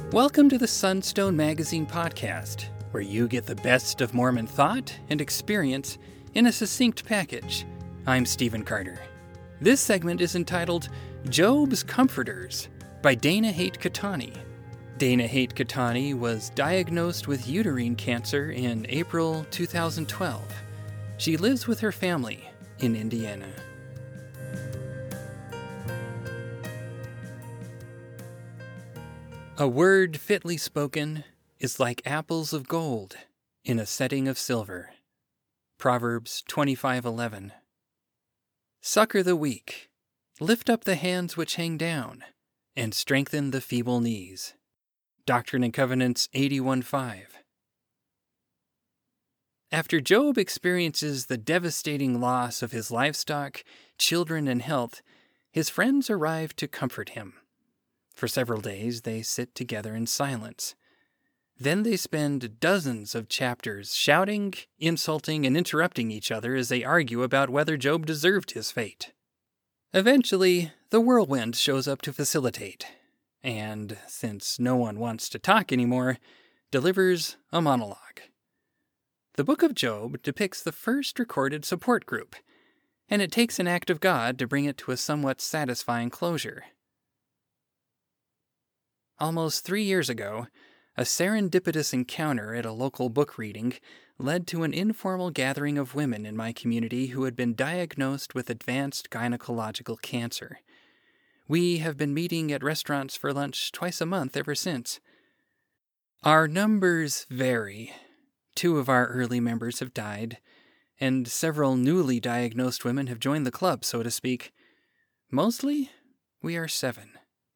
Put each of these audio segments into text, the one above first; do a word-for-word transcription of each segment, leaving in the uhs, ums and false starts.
Welcome to the Sunstone Magazine podcast, where you get the best of Mormon thought and experience in a succinct package. I'm Stephen Carter. This segment is entitled Job's Comforters by Dana Haight-Cattani. Dana Haight-Cattani was diagnosed with uterine cancer in April two thousand twelve. She lives with her family in Indiana. A word fitly spoken is like apples of gold in a setting of silver. Proverbs twenty-five eleven. Succor the weak, lift up the hands which hang down, and strengthen the feeble knees. Doctrine and Covenants eighty-one five. After Job experiences the devastating loss of his livestock, children, and health, his friends arrive to comfort him. For several days, they sit together in silence. Then they spend dozens of chapters shouting, insulting, and interrupting each other as they argue about whether Job deserved his fate. Eventually, the whirlwind shows up to facilitate, and, since no one wants to talk anymore, delivers a monologue. The Book of Job depicts the first recorded support group, and it takes an act of God to bring it to a somewhat satisfying closure. Almost three years ago, a serendipitous encounter at a local book reading led to an informal gathering of women in my community who had been diagnosed with advanced gynecological cancer. We have been meeting at restaurants for lunch twice a month ever since. Our numbers vary. Two of our early members have died, and several newly diagnosed women have joined the club, so to speak. Mostly, we are seven.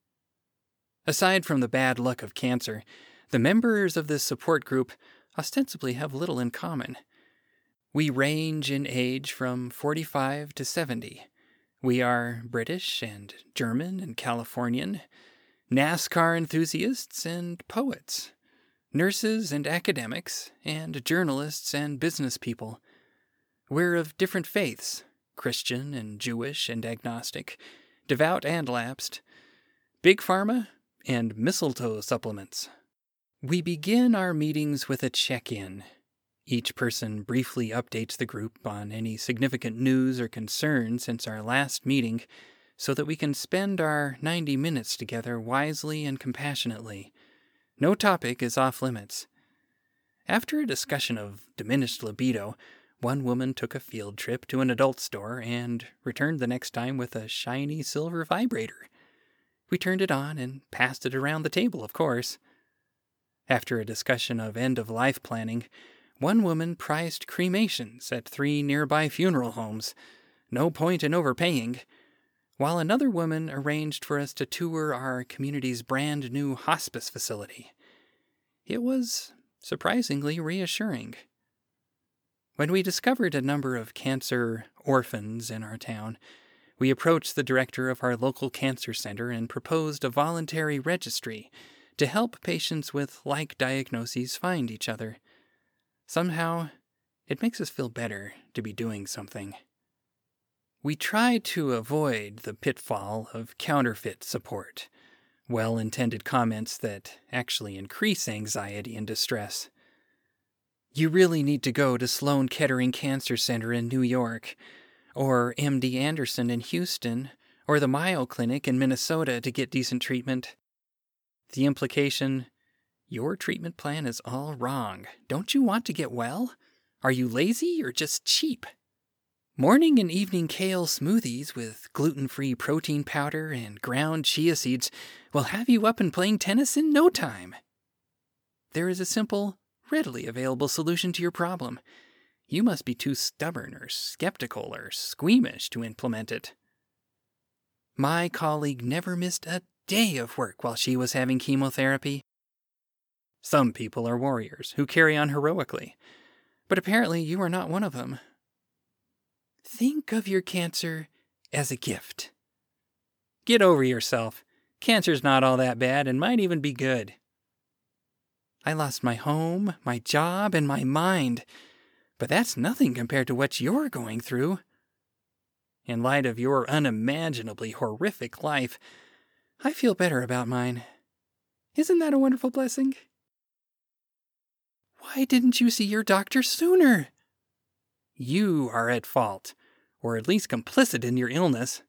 Aside from the bad luck of cancer, the members of this support group ostensibly have little in common. We range in age from forty-five to seventy. We are British and German and Californian, NASCAR enthusiasts and poets, nurses and academics, and journalists and business people. We're of different faiths, Christian and Jewish and agnostic, devout and lapsed, big pharma, and mistletoe supplements. We begin our meetings with a check-in. Each person briefly updates the group on any significant news or concern since our last meeting so that we can spend our ninety minutes together wisely and compassionately. No topic is off-limits. After a discussion of diminished libido, one woman took a field trip to an adult store and returned the next time with a shiny silver vibrator. We turned it on and passed it around the table, of course. After a discussion of end-of-life planning, one woman priced cremations at three nearby funeral homes, no point in overpaying, while another woman arranged for us to tour our community's brand-new hospice facility. It was surprisingly reassuring. When we discovered a number of cancer orphans in our town, we approached the director of our local cancer center and proposed a voluntary registry to help patients with like diagnoses find each other. Somehow, it makes us feel better to be doing something. We try to avoid the pitfall of counterfeit support, well-intended comments that actually increase anxiety and distress. You really need to go to Sloan Kettering Cancer Center in New York, or M D Anderson in Houston, or the Mayo Clinic in Minnesota to get decent treatment. The implication, your treatment plan is all wrong. Don't you want to get well? Are you lazy or just cheap? Morning and evening kale smoothies with gluten-free protein powder and ground chia seeds will have you up and playing tennis in no time. There is a simple, readily available solution to your problem. You must be too stubborn or skeptical or squeamish to implement it. My colleague never missed a day of work while she was having chemotherapy. Some people are warriors who carry on heroically, but apparently you are not one of them. Think of your cancer as a gift. Get over yourself. Cancer's not all that bad and might even be good. I lost my home, my job, and my mind. But that's nothing compared to what you're going through. In light of your unimaginably horrific life, I feel better about mine. Isn't that a wonderful blessing? Why didn't you see your doctor sooner? You are at fault, or at least complicit in your illness.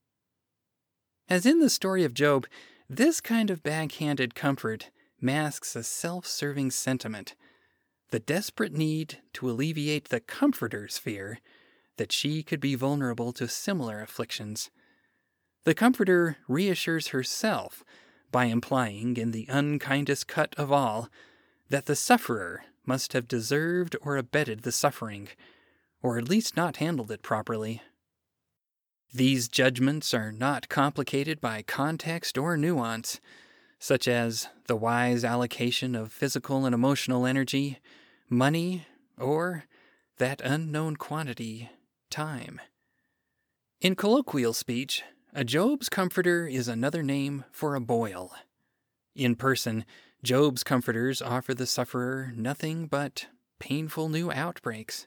As in the story of Job, this kind of backhanded comfort masks a self-serving sentiment, the desperate need to alleviate the comforter's fear that she could be vulnerable to similar afflictions. The comforter reassures herself by implying, in the unkindest cut of all, that the sufferer must have deserved or abetted the suffering, or at least not handled it properly. These judgments are not complicated by context or nuance, such as the wise allocation of physical and emotional energy, money, or that unknown quantity, time. In colloquial speech, a Job's comforter is another name for a boil. In person, Job's comforters offer the sufferer nothing but painful new outbreaks.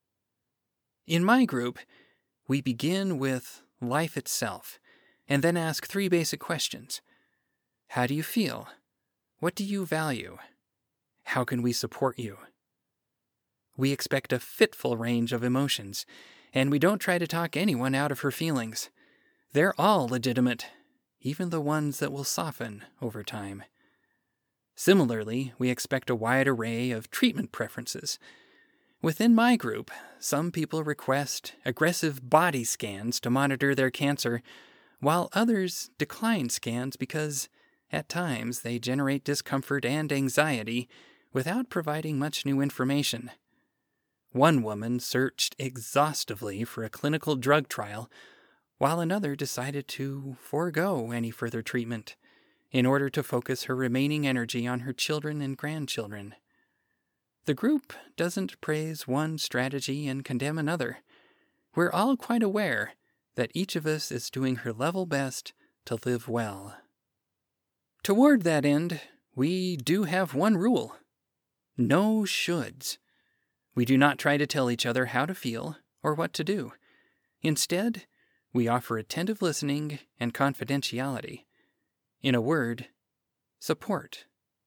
In my group, we begin with life itself, and then ask three basic questions. How do you feel? What do you value? How can we support you? We expect a fitful range of emotions, and we don't try to talk anyone out of her feelings. They're all legitimate, even the ones that will soften over time. Similarly, we expect a wide array of treatment preferences. Within my group, some people request aggressive body scans to monitor their cancer, while others decline scans because, at times, they generate discomfort and anxiety without providing much new information. One woman searched exhaustively for a clinical drug trial, while another decided to forego any further treatment in order to focus her remaining energy on her children and grandchildren. The group doesn't praise one strategy and condemn another. We're all quite aware that each of us is doing her level best to live well. Toward that end, we do have one rule: no shoulds. We do not try to tell each other how to feel or what to do. Instead, we offer attentive listening and confidentiality. In a word, support.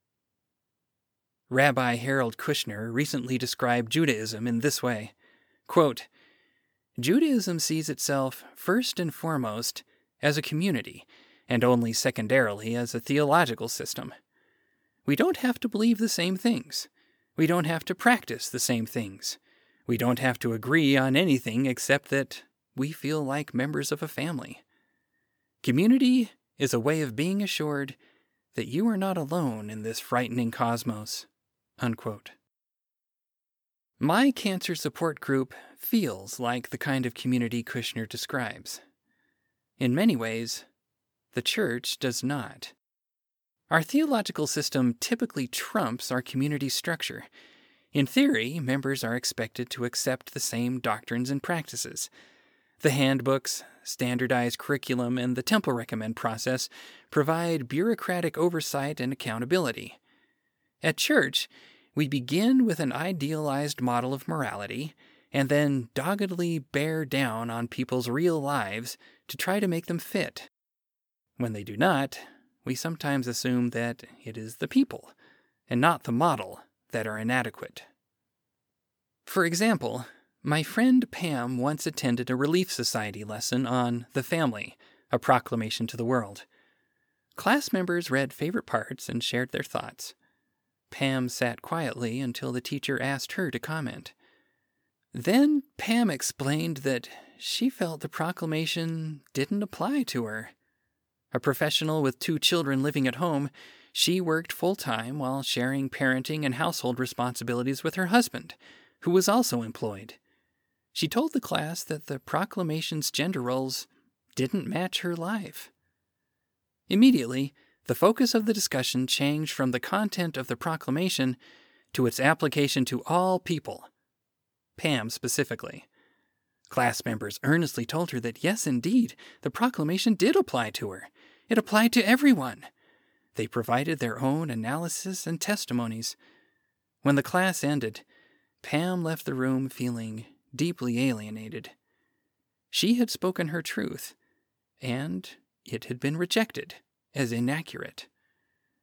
Rabbi Harold Kushner recently described Judaism in this way, quote, "Judaism sees itself first and foremost as a community, and only secondarily as a theological system. We don't have to believe the same things. We don't have to practice the same things. We don't have to agree on anything except that we feel like members of a family. Community is a way of being assured that you are not alone in this frightening cosmos." Unquote. My cancer support group feels like the kind of community Kushner describes. In many ways, the church does not. Our theological system typically trumps our community structure. In theory, members are expected to accept the same doctrines and practices. The handbooks, standardized curriculum, and the temple recommend process provide bureaucratic oversight and accountability. At church, we begin with an idealized model of morality and then doggedly bear down on people's real lives to try to make them fit. When they do not, we sometimes assume that it is the people, and not the model, that are inadequate. For example, my friend Pam once attended a Relief Society lesson on The Family, A Proclamation to the World. Class members read favorite parts and shared their thoughts. Pam sat quietly until the teacher asked her to comment. Then Pam explained that she felt the proclamation didn't apply to her. A professional with two children living at home, she worked full-time while sharing parenting and household responsibilities with her husband, who was also employed. She told the class that the proclamation's gender roles didn't match her life. Immediately, the focus of the discussion changed from the content of the proclamation to its application to all people, Pam specifically. Class members earnestly told her that yes, indeed, the proclamation did apply to her. It applied to everyone. They provided their own analysis and testimonies. When the class ended, Pam left the room feeling deeply alienated. She had spoken her truth, and it had been rejected as inaccurate.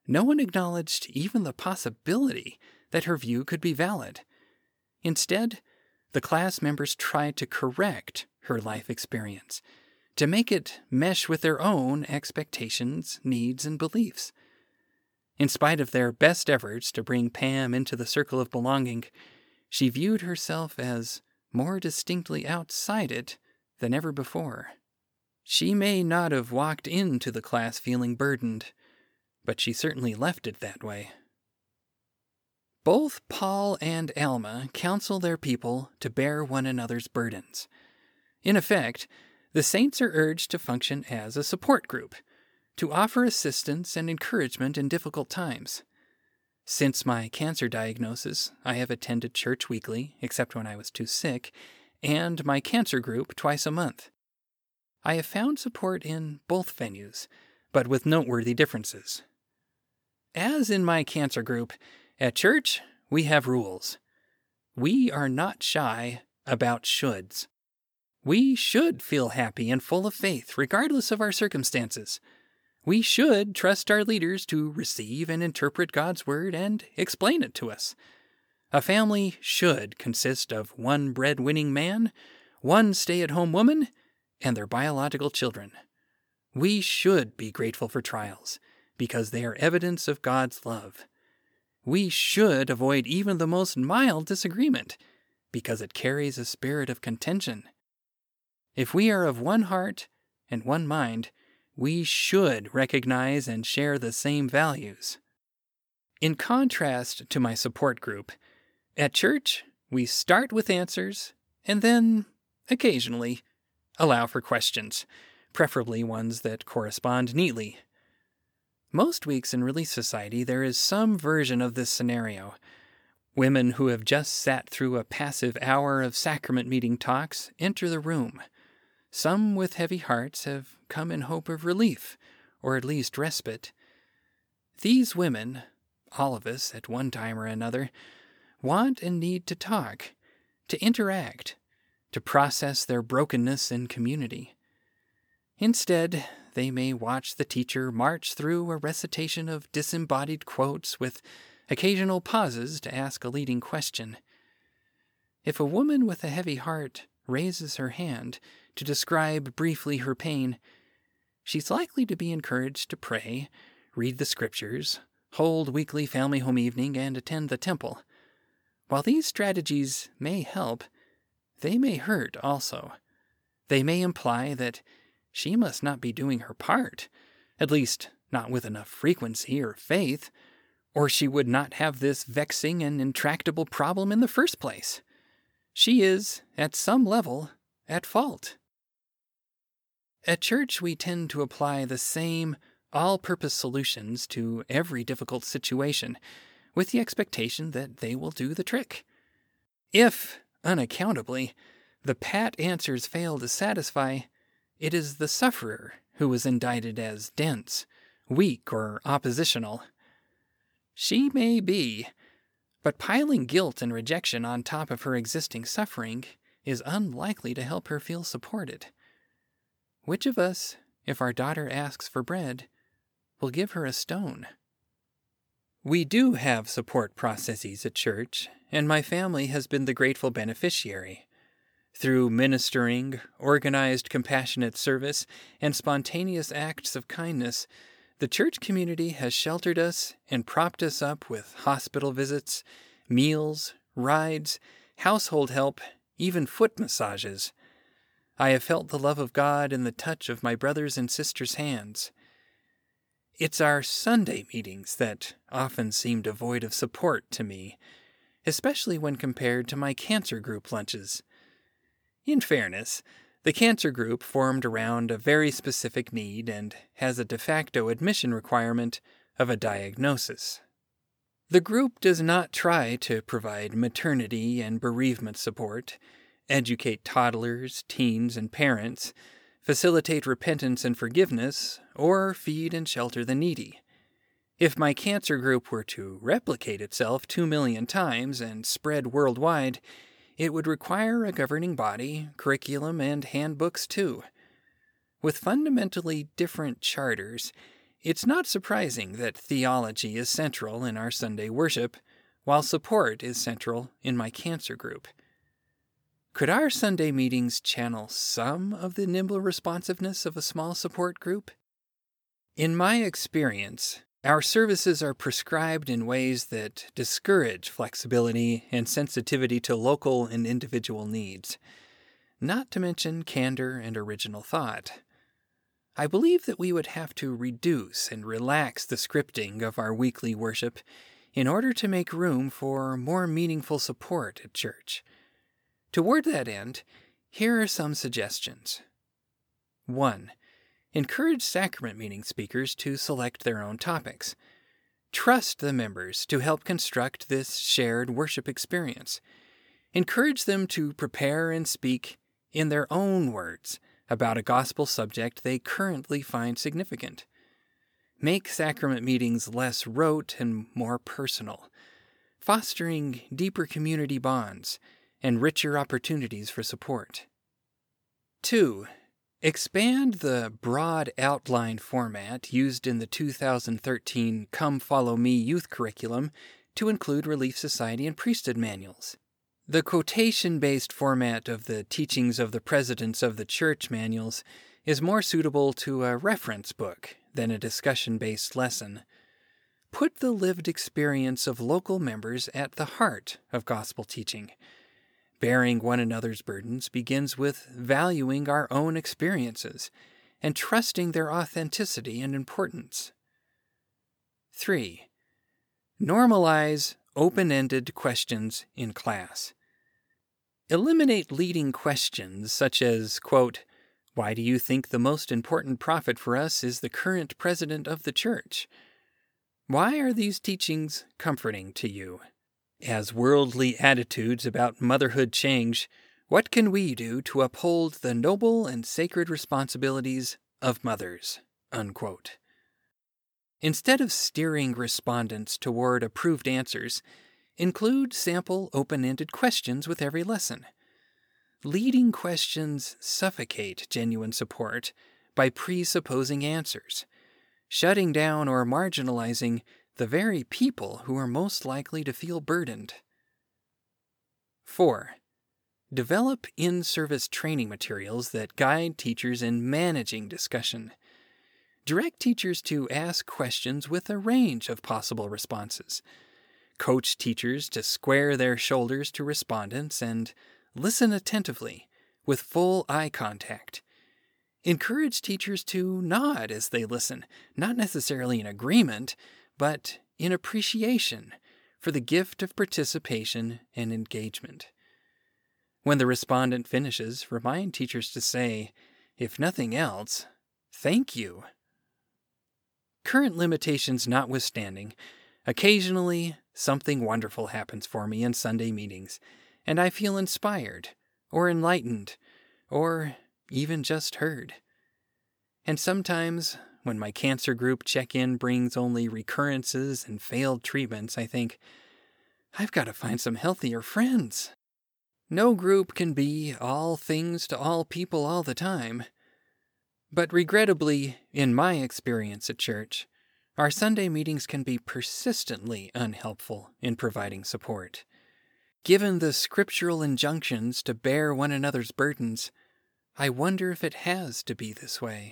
no one acknowledged even the possibility that her view could be valid. Instead, the class members tried to correct her life experience, to make it mesh with their own expectations, needs, and beliefs. In spite of their best efforts to bring Pam into the circle of belonging, she viewed herself as more distinctly outside it than ever before. She may not have walked into the class feeling burdened, but she certainly left it that way. Both Paul and Alma counsel their people to bear one another's burdens. In effect, the saints are urged to function as a support group, to offer assistance and encouragement in difficult times. Since my cancer diagnosis, I have attended church weekly, except when I was too sick, and my cancer group twice a month. I have found support in both venues, but with noteworthy differences. As in my cancer group, at church, we have rules. We are not shy about shoulds. We should feel happy and full of faith, regardless of our circumstances. We should trust our leaders to receive and interpret God's Word and explain it to us. A family should consist of one breadwinning man, one stay-at-home woman, and their biological children. We should be grateful for trials, because they are evidence of God's love. We should avoid even the most mild disagreement, because it carries a spirit of contention. If we are of one heart and one mind, we should recognize and share the same values. In contrast to my support group, at church, we start with answers and then, occasionally, allow for questions, preferably ones that correspond neatly. Most weeks in Relief Society, there is some version of this scenario. Women who have just sat through a passive hour of sacrament meeting talks enter the room. Some with heavy hearts have come in hope of relief, or at least respite. These women, all of us at one time or another, want and need to talk, to interact, to process their brokenness in community. Instead, they may watch the teacher march through a recitation of disembodied quotes with occasional pauses to ask a leading question. If a woman with a heavy heart raises her hand to describe briefly her pain, she's likely to be encouraged to pray, read the scriptures, hold weekly family home evening, and attend the temple. While these strategies may help, they may hurt also. They may imply that she must not be doing her part, at least not with enough frequency or faith, or she would not have this vexing and intractable problem in the first place. She is, at some level, at fault. At church, we tend to apply the same all-purpose solutions to every difficult situation, with the expectation that they will do the trick. If, unaccountably, the pat answers fail to satisfy, it is the sufferer who is indicted as dense, weak, or oppositional. She may be, but piling guilt and rejection on top of her existing suffering is unlikely to help her feel supported. Which of us, if our daughter asks for bread, will give her a stone? We do have support processes at church, and my family has been the grateful beneficiary. Through ministering, organized compassionate service, and spontaneous acts of kindness, the church community has sheltered us and propped us up with hospital visits, meals, rides, household help, even foot massages. I have felt the love of God in the touch of my brothers' and sisters' hands. It's our Sunday meetings that often seem devoid of support to me, especially when compared to my cancer group lunches. In fairness, the cancer group formed around a very specific need and has a de facto admission requirement of a diagnosis. The group does not try to provide maternity and bereavement support, educate toddlers, teens, and parents, facilitate repentance and forgiveness, or feed and shelter the needy. If my cancer group were to replicate itself two million times and spread worldwide, it would require a governing body, curriculum, and handbooks too. With fundamentally different charters, It's not surprising that theology is central in our Sunday worship, while support is central in my cancer group. Could our Sunday meetings channel some of the nimble responsiveness of a small support group? In my experience, our services are prescribed in ways that discourage flexibility and sensitivity to local and individual needs, not to mention candor and original thought. I believe that we would have to reduce and relax the scripting of our weekly worship in order to make room for more meaningful support at church. Toward that end, here are some suggestions. one. Encourage sacrament meeting speakers to select their own topics. Trust the members to help construct this shared worship experience. Encourage them to prepare and speak in their own words about a gospel subject they currently find significant. Make sacrament meetings less rote and more personal, fostering deeper community bonds and richer opportunities for support. two. Expand the broad outline format used in the two thousand thirteen Come Follow Me youth curriculum to include Relief Society and priesthood manuals. The quotation-based format of the Teachings of the Presidents of the Church manuals is more suitable to a reference book than a discussion-based lesson. Put the lived experience of local members at the heart of gospel teaching. Bearing one another's burdens begins with valuing our own experiences and trusting their authenticity and importance. three. Normalize open-ended questions in class. Eliminate leading questions such as, quote, "Why do you think the most important prophet for us is the current president of the church? Why are these teachings comforting to you? As worldly attitudes about motherhood change, what can we do to uphold the noble and sacred responsibilities of mothers?" Unquote. Instead of steering respondents toward approved answers, include sample open-ended questions with every lesson. Leading questions suffocate genuine support by presupposing answers, shutting down or marginalizing the very people who are most likely to feel burdened. four. Develop in-service training materials that guide teachers in managing discussion. Direct teachers to ask questions with a range of possible responses. Coach teachers to square their shoulders to respondents and listen attentively with full eye contact. Encourage teachers to nod as they listen, not necessarily in agreement, but in appreciation for the gift of participation and engagement. When the respondent finishes, remind teachers to say, if nothing else, thank you. Current limitations notwithstanding, occasionally something wonderful happens for me in Sunday meetings, and I feel inspired, or enlightened, or even just heard. And sometimes, when my cancer group check-in brings only recurrences and failed treatments, I think, I've got to find some healthier friends. No group can be all things to all people all the time. But regrettably, in my experience at church, our Sunday meetings can be persistently unhelpful in providing support. Given the scriptural injunctions to bear one another's burdens, I wonder if it has to be this way.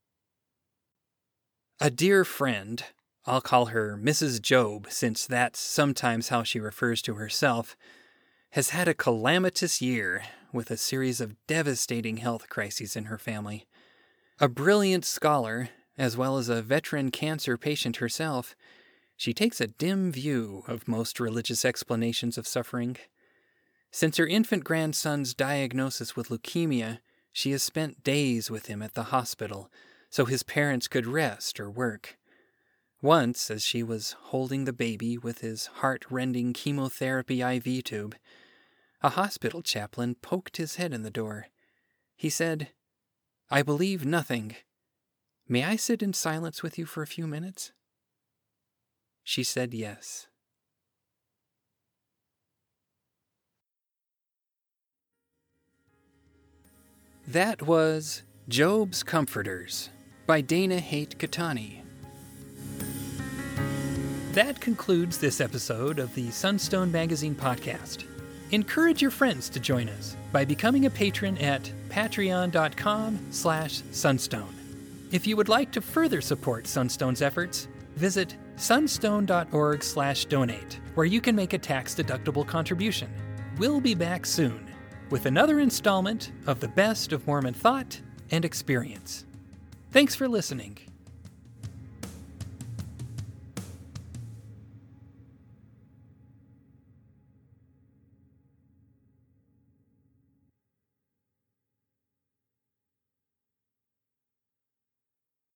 A dear friend, I'll call her Missus Job since that's sometimes how she refers to herself, has had a calamitous year with a series of devastating health crises in her family. A brilliant scholar, as well as a veteran cancer patient herself, she takes a dim view of most religious explanations of suffering. Since her infant grandson's diagnosis with leukemia, she has spent days with him at the hospital so his parents could rest or work. Once, as she was holding the baby with his heart-rending chemotherapy I V tube, a hospital chaplain poked his head in the door. He said, "I believe nothing. May I sit in silence with you for a few minutes?" She said yes. That was Job's Comforters by Dana Haight Katani. That concludes this episode of the Sunstone Magazine podcast. Encourage your friends to join us by becoming a patron at patreon.com slash sunstone. If you would like to further support Sunstone's efforts, visit sunstone.org slash donate, where you can make a tax-deductible contribution. We'll be back soon with another installment of the best of Mormon thought and experience. Thanks for listening.